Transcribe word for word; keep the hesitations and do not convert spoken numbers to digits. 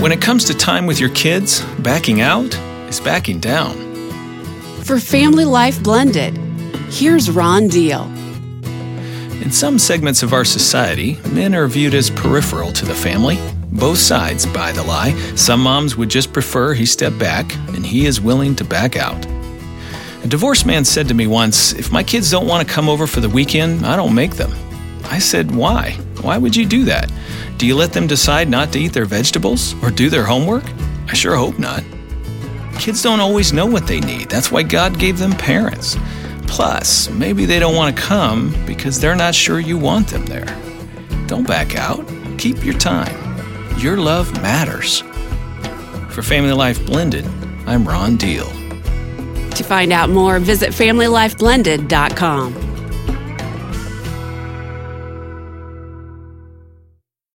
When it comes to time with your kids, backing out is backing down. For Family Life Blended, here's Ron Deal. In some segments of our society, men are viewed as peripheral to the family. Both sides buy the lie. Some moms would just prefer he step back, and he is willing to back out. A divorced man said to me once, "If my kids don't want to come over for the weekend, I don't make them." I said, "Why? Why would you do that? Do you let them decide not to eat their vegetables or do their homework? I sure hope not." Kids don't always know what they need. That's why God gave them parents. Plus, maybe they don't want to come because they're not sure you want them there. Don't back out. Keep your time. Your love matters. For Family Life Blended, I'm Ron Deal. To find out more, visit family life blended dot com.